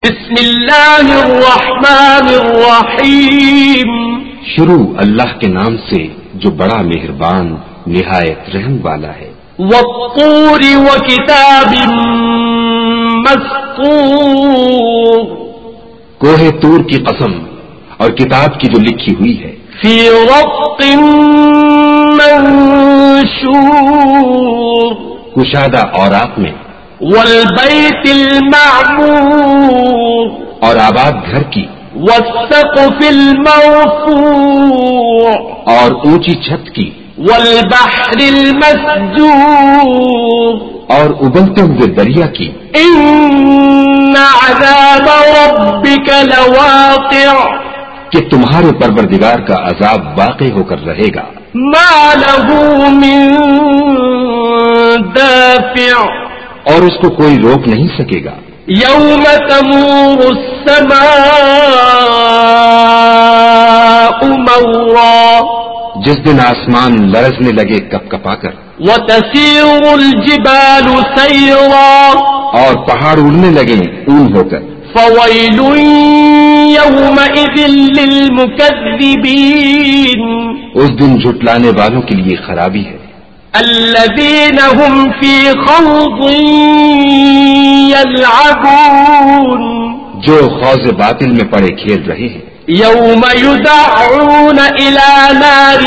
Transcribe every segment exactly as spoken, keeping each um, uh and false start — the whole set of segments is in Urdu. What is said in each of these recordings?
بسم اللہ الرحمن الرحیم، شروع اللہ کے نام سے جو بڑا مہربان نہایت رحم والا ہے۔ والطور وکتاب مسطور، کوہ طور کی قسم اور کتاب کی جو لکھی ہوئی ہے۔ فی رق منشور، کشادہ اوراق میں۔ والبیت المعمور، اور آباد گھر کی۔ والسقف المرفوع، اور اونچی چھت کی۔ والبحر المسجور، اور ابلتے ہوئے دریا کی۔ ان عذاب ربک لواقع، کہ تمہارے پروردگار کا عذاب واقع ہو کر رہے گا۔ ما له من دافع، اور اس کو کوئی روک نہیں سکے گا۔ یوم تمور السماء مورا، جس دن آسمان لرزنے لگے کپ کپا کر۔ وتسير الجبال سيرا، اور پہاڑ اڑنے لگے اون ہو کر۔ فويل يومئذ للمكذبين، اس دن جھٹلانے والوں کے لیے خرابی ہے۔ الذين هم في خوض يلعبون، جو خوض باطل میں پڑے کھیل رہے ہیں۔ يوم يدعون إلى نار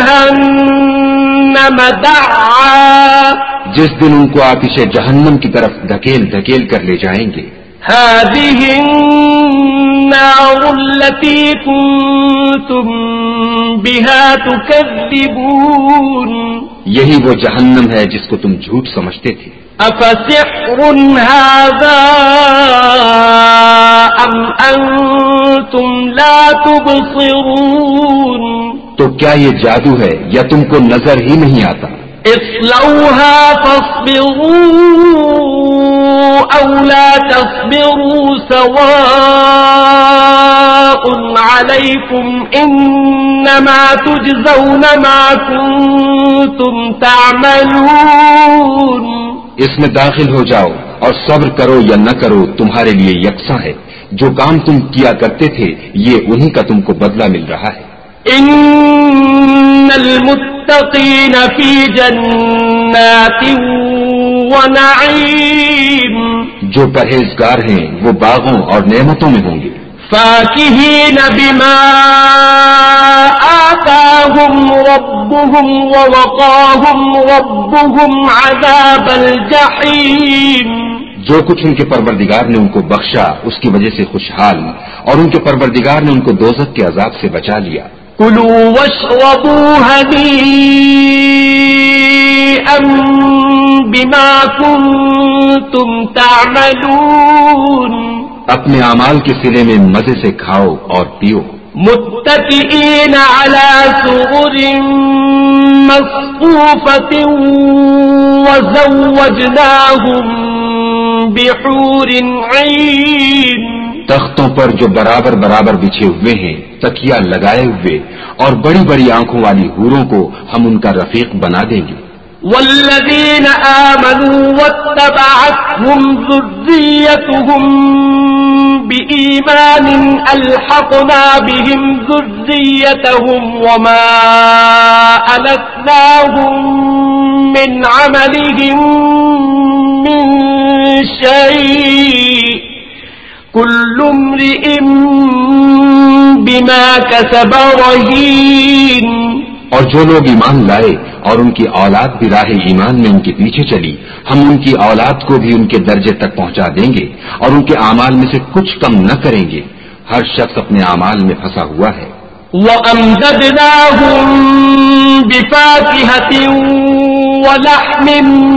جهنم دعا، جس دن ان کو آتش جہنم کی طرف دھکیل دھکیل کر لے جائیں گے۔ هذه النار التي كنتم بها تكذبون، یہی وہ جہنم ہے جس کو تم جھوٹ سمجھتے تھے۔ أفسحر هذا أم أنتم لا تبصرون، تو کیا یہ جادو ہے یا تم کو نظر ہی نہیں آتا؟ اصلوها فاصبروا أو لا تصبروا سواء عليكم إنما تجزون ما كنتم تعملون، اس میں داخل ہو جاؤ اور صبر کرو یا نہ کرو تمہارے لیے یکساں ہے۔ جو کام تم کیا کرتے تھے یہ انہی کا تم کو بدلہ مل رہا ہے۔ ان المتقین فی جنات ونعیم، جو پرہیزگار ہیں وہ باغوں اور نعمتوں میں ہوں گے۔ فاکہین بما آتاہم ربهم ووقاہم ربهم عذاب الجحیم، جو کچھ ان کے پروردگار نے ان کو بخشا اس کی وجہ سے خوشحال، اور ان کے پروردگار نے ان کو دوزخ کے عذاب سے بچا لیا۔ کلوا واشربوا ہنیئا بما کنتم تعملون، اپنے اعمال کے صلے میں مزے سے کھاؤ اور پیو۔ متکئین علی سرر مصفوفۃ وزوجناہم بحور عین، تختوں پر جو برابر برابر بچھے ہوئے ہیں، تکیا لگائے ہوئے، اور بڑی بڑی آنکھوں والی حوروں کو ہم ان کا رفیق بنا دیں گے۔ والذین آمنوا واتبعتهم ذریتهم بإیمان الحقنا بهم ذریتهم وما ألتناهم من عملهم من شيء كل امرئ بما كسب رهين، اور جو لوگ ایمان لائے اور ان کی اولاد بھی راہ ایمان میں ان کے پیچھے چلی، ہم ان کی اولاد کو بھی ان کے درجے تک پہنچا دیں گے اور ان کے اعمال میں سے کچھ کم نہ کریں گے۔ ہر شخص اپنے اعمال میں پھنسا ہوا ہے۔ وَأَمْدَدْنَاهُمْ بِفَاكِهَةٍ وَلَحْمٍ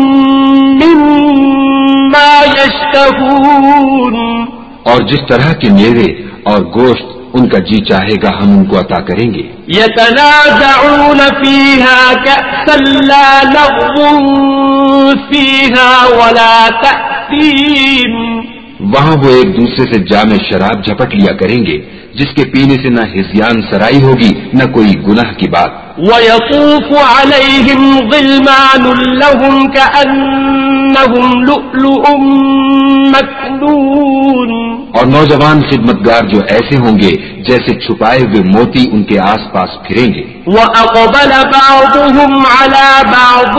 مِّمَّا يَشْتَهُونَ، اور جس طرح کے میوے اور گوشت ان کا جی چاہے گا ہم ان کو عطا کریں گے۔ يَتَنَازَعُونَ فِيهَا كَأْسًا لَّا لَغْوٌ فِيهَا وَلَا تَأْثِيمٌ، وہاں وہ ایک دوسرے سے جام شراب جھپٹ لیا کریں گے جس کے پینے سے نہ ہذیان سرائی ہوگی نہ کوئی گناہ کی بات۔ وَيَطُوفُ عَلَيْهِمْ غِلْمَانٌ لَّهُمْ كَأَنَّهُمْ لُؤْلُؤٌ مَّكْنُونٌ، اور نوجوان خدمتگار جو ایسے ہوں گے جیسے چھپائے ہوئے موتی ان کے آس پاس پھریں گے. وَأَقْبَلَ بَعْضُهُمْ عَلَى بَعْضٍ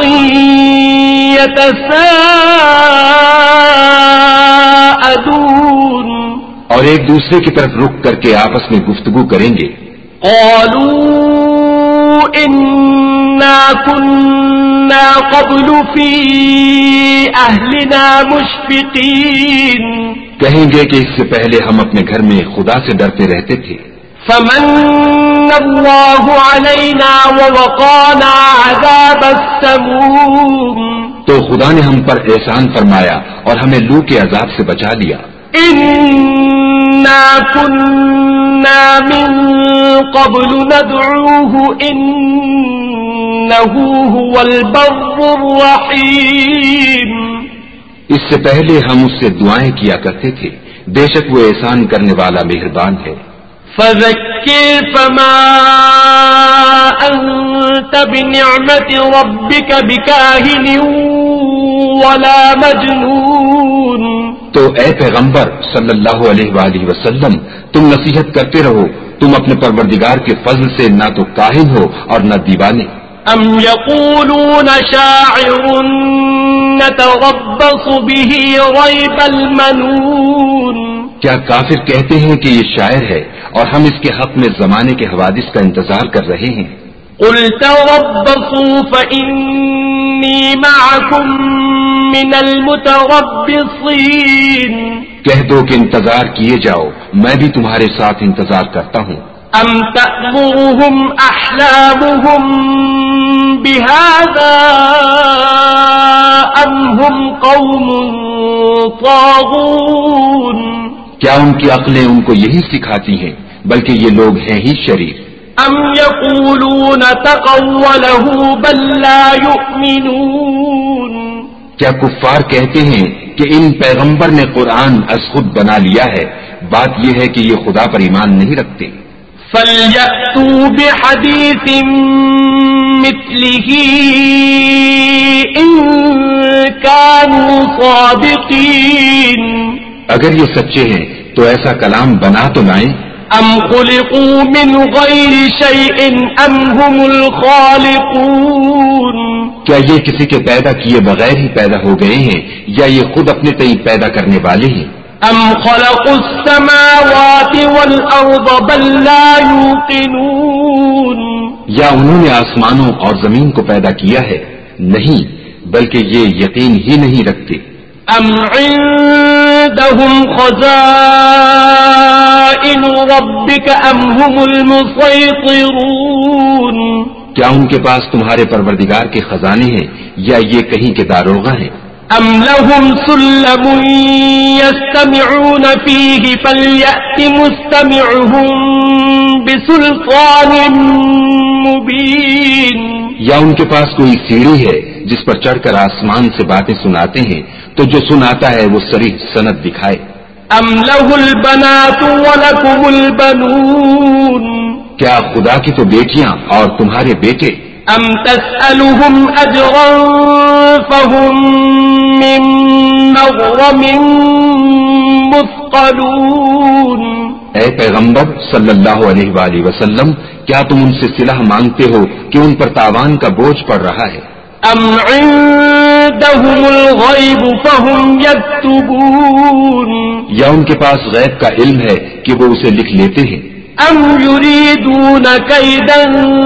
يَتَسَاءَلُونَ اور ایک دوسرے کی طرف رک کر کے آپس میں گفتگو کریں گے. قَالُوا إِنَّا كُنَّا قَبْلُ فِي أَهْلِنَا مُشْفِقِينَ کہیں گے کہ اس سے پہلے ہم اپنے گھر میں خدا سے ڈرتے رہتے تھے. فَمَنَّ اللَّهُ عَلَيْنَا وَوَقَانَا عَذَابَ السَّمُومِ تو خدا نے ہم پر احسان فرمایا اور ہمیں لو کے عذاب سے بچا لیا. إِنَّا كُنَّا مِن قَبْلُ نَدْعُوهُ إِنَّهُ هُوَ الْبَرُّ الرَّحِيمُ اس سے پہلے ہم اس سے دعائیں کیا کرتے تھے، بے شک وہ احسان کرنے والا مہربان ہے. فَذَكِّرْ فَمَا أَنْتَ بِنِعْمَةِ رَبِّكَ بِكَاهِنٍ وَلَا مَجْنُونٍ تو اے پیغمبر صلی اللہ علیہ وآلہ وسلم تم نصیحت کرتے رہو، تم اپنے پروردگار کے فضل سے نہ تو کاہن ہو اور نہ دیوانے. ام یقولون شاعر نتربص به ریب المنون کیا کافر کہتے ہیں کہ یہ شاعر ہے اور ہم اس کے حق میں زمانے کے حوادث کا انتظار کر رہے ہیں. قل تربصوا فإنی معکم من المتربصین کہہ دو کہ انتظار کیے جاؤ، میں بھی تمہارے ساتھ انتظار کرتا ہوں. ام تأمرهم احلامهم بهذا ام هم قوم طاغون کیا ان کی عقلیں ان کو یہی سکھاتی ہیں، بلکہ یہ لوگ ہیں ہی شریر. ام یقولون تقوله بل لا یؤمنون کیا کفار کہتے ہیں کہ ان پیغمبر نے قرآن از خود بنا لیا ہے، بات یہ ہے کہ یہ خدا پر ایمان نہیں رکھتے. فَلْيَأْتُوا بِحَدِيثٍ مِثْلِهِ إِن كَانُوا صَادِقِينَ اگر یہ سچے ہیں تو ایسا کلام بنا تو لائیں. ام خلقوا من غیر شیء ام هم الخالقون کیا یہ کسی کے پیدا کیے بغیر ہی پیدا ہو گئے ہیں یا یہ خود اپنے تئیں پیدا کرنے والے ہیں. ام خلقوا السماوات والارض بل لا يوقنون یا انہوں نے آسمانوں اور زمین کو پیدا کیا ہے؟ نہیں، بلکہ یہ یقین ہی نہیں رکھتے. ام عندهم خزائن ربك ام هم المسيطرون کیا ان کے پاس تمہارے پروردگار کے خزانے ہیں یا یہ کہیں کے داروغہ ہیں؟ ام لهم سلم يستمعون فيه فليأت مستمعهم بسلطان مبين یا ان کے پاس کوئی سیڑھی ہے جس پر چڑھ کر آسمان سے باتیں سناتے ہیں تو جو سناتا ہے وہ صریح سند دکھائے. ام له البنات ولكم البنون کیا خدا کی تو بیٹیاں اور تمہارے بیٹے. ام تسألهم اجرا فهم من مغرم مثقلون اے پیغمبر صلی اللہ علیہ وآلہ وسلم کیا تم ان سے صلہ مانگتے ہو کہ ان پر تاوان کا بوجھ پڑ رہا ہے؟ ام عندهم الغیب فهم یکتبون یا ان کے پاس غیب کا علم ہے کہ وہ اسے لکھ لیتے ہیں؟ ام یریدون کیدا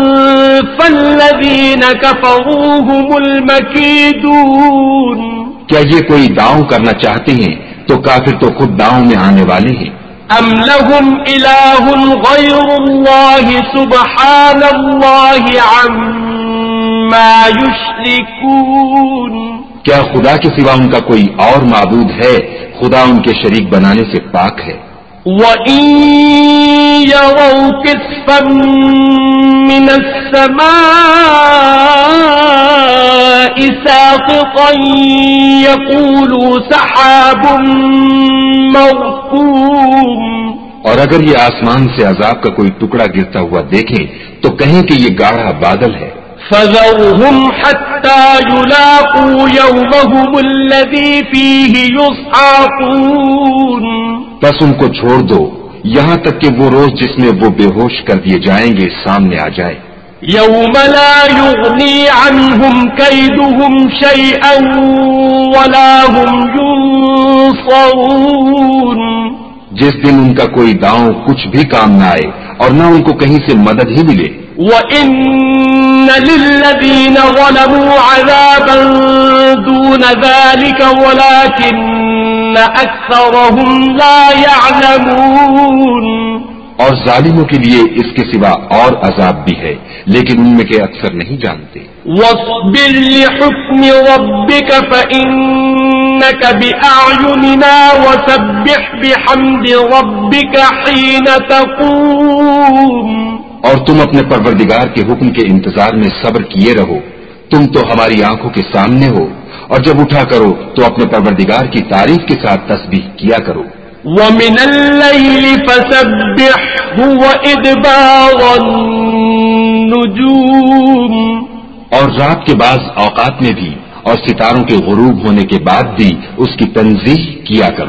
فالذین کفروا هم المکیدون کیا یہ کوئی داؤں کرنا چاہتے ہیں تو کافر تو خود داؤں میں آنے والے ہیں. ام لهم الہ غیر اللہ سبحان اللہ عما یشرکون کیا خدا کے سوا ان کا کوئی اور معبود ہے؟ خدا ان کے شریک بنانے سے پاک ہے. وَإِن يَرَوْا كِسْفًا مِّنَ السَّمَاءِ سَاقِطًا يَقُولُوا سَحَابٌ مَّرْكُومٌ اور اگر یہ آسمان سے عذاب کا کوئی ٹکڑا گرتا ہوا دیکھیں تو کہیں کہ یہ گاڑھا بادل ہے. فَذَرْهُمْ حَتَّى يُلَاقُوا يَوْمَهُمُ الَّذِي فِيهِ يُصْعَقُونَ बस उनको छोड़ दो यहाँ तक कि वो रोज जिसमें वो बेहोश कर दिए जाएंगे सामने आ जाए। يوم لا يغني عنهم كيدهم شيئا ولا هم ينصرون जिस दिन उनका कोई दांव कुछ भी काम न आए और न उनको कहीं से मदद ही मिले। وَإِنَّ لِلَّذِينَ ظَلَمُوا عَذَابًا دُونَ ذَلِكَ وَلَكِنَّ أَكْثَرَهُمْ لَا يَعْلَمُونَ اور ظالموں کے لیے اس کے سوا اور عذاب بھی ہے لیکن ان میں کے اکثر نہیں جانتے۔ وَاصْبِرْ لِحُكْمِ رَبِّكَ فَإِنَّكَ بِأَعْيُنِنَا وَسَبِّحْ بِحَمْدِ رَبِّكَ حِينَ تَقُومُ اور تم اپنے پروردگار کے حکم کے انتظار میں صبر کیے رہو، تم تو ہماری آنکھوں کے سامنے ہو، اور جب اٹھا کرو تو اپنے پروردگار کی تعریف کے ساتھ تسبیح کیا کرو۔ وَمِنَ اللَّيْلِ فَسَبِّحْهُ وَإِدْبَارَ النُّجُومِ اور رات کے بعض اوقات میں بھی اور ستاروں کے غروب ہونے کے بعد بھی اس کی تنزیہ کیا کرو۔